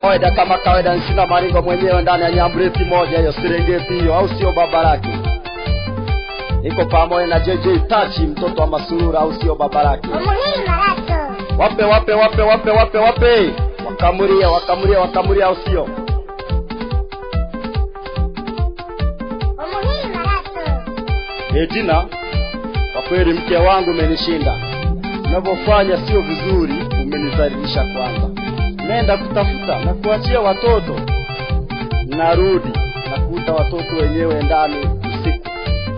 Kama kawaida sina maringo mwenyewe ndani ya Nyambreti moja hiyo Serengeti hiyo, au sio Babaraki? Niko pamoja na JJ Tachi mtoto wa Masurura, au sio Babaraki? Wape wakamuria au sio? Jina kwa kweli mke wangu umenishinda. Unavyofanya sio vizuri, umenizalilisha kwanza. Nenda kutafuta na kuachia watoto. Narudi na kuta watoto wenyewe ndani usiku.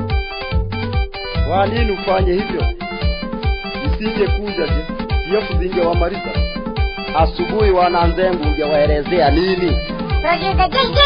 Kwa nini ufanye hivyo? Nisinge kuja je? Yofu zinge wa Marisa. Asubuhi wananzengu ungewaelezea nini? Producer JJ.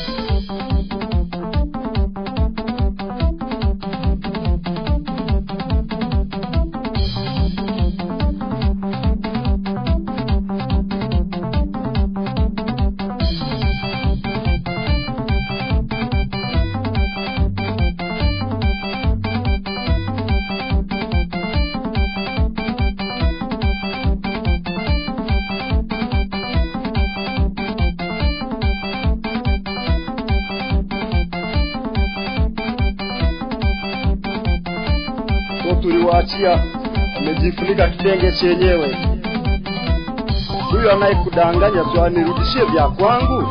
Tuliwaachia amejifunika kitenge chenyewe. Huyu anayekudanganya tu anirudishie vya kwangu.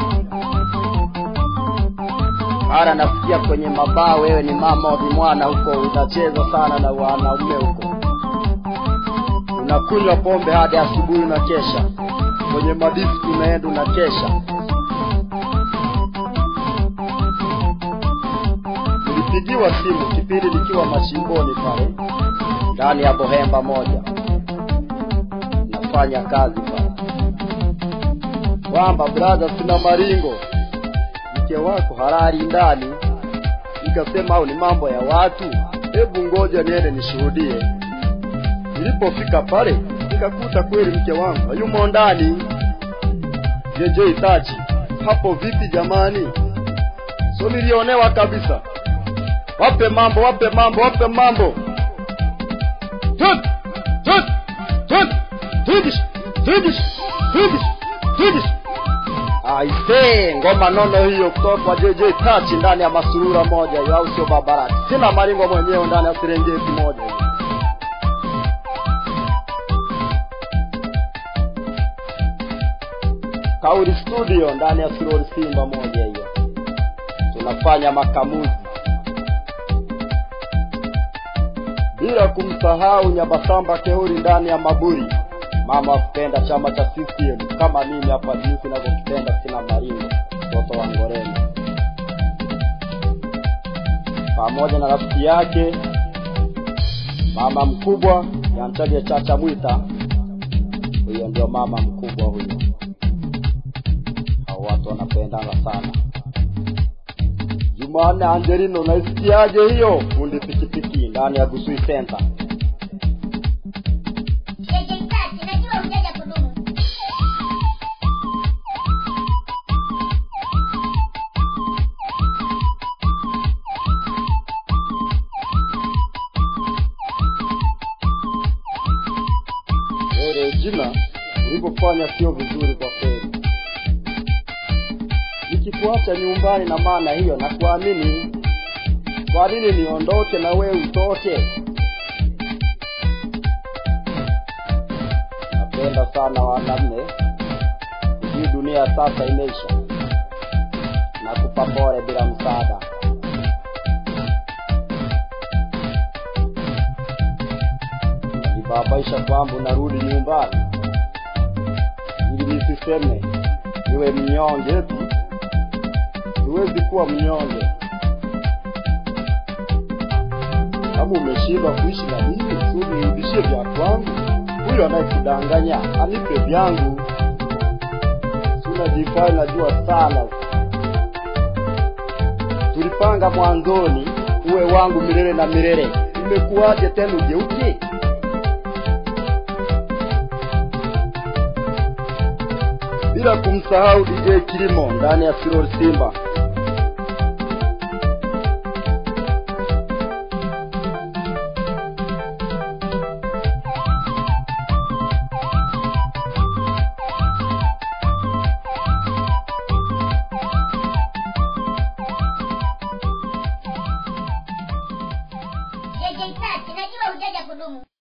Mara nasikia kwenye mabaa wewe ni mama wa mwana huko, unacheza sana na wanaume huko. Unakunywa pombe hadi asubuhi na kesha. Kwenye madifu tunaenda na kesha. Nilipigiwa simu kipindi nikiwa mashimboni pale ndani ya Bohemba moja. Nafanya kazi pale. Kwamba brother sina maringo, mke wako halali ndani. Nikasema au ni mambo ya watu, hebu ngoja niende nishuhudie. Nilipofika pale nikakuta kweli mke wangu hayumo ndani. JJ Tachi, hapo vipi jamani? So nilionewa kabisa. Wape mambo. Aise, ngoma nono hiyo kutoka kwa JJ Tachi ndani ya Masurura moja hiyo, au sio Babaraki? Sina maringo mwenyewe ndani ya Serengeti moja hiyo. Kauri studio ndani ya Sirori Simba moja hiyo. Tunafanya makamuzi. Bila kumsahau Nyabasamba Kehuri ndani ya Maburi. Mama kupenda chama cha CCM kama mimi hapa jinsi ninavyopenda sina maringo mtoto wa Ngoreni. Pamoja na rafiki yake mama mkubwa Yantaje Chacha Mwita. Huyo ndio mama mkubwa huyo. Hao watu wanapendana sana. Jumane Angelino, unaisikiaje hiyo? Fundi pikipiki ndani ya Gusui Center. Jina ulipofanya sio vizuri kwa kweli. Nikikuacha nyumbani na maana hiyo na kuamini, kwa nini niondoke na wewe utoke? Napenda sana wanaume. Hii dunia sasa imeisha. Na kupapore bila msaada. Nibabaisha kwamba unarudi nyumbani. Ili nisiseme niwe mnyonge tu. Huwezi kuwa mnyonge. Kama umeshindwa kuishi na mimi, unirudishie vya kwangu. Huyo anayekudanganya anipe vyangu. Unajifanya najua sana. Tulipanga mwanzoni uwe wangu milele na milele. Imekuwaje tena ugeuke? Bila kumsahau DJ Kilimo ndani ya Sirori Simba. JJ Tati, najua hujaja kudumu.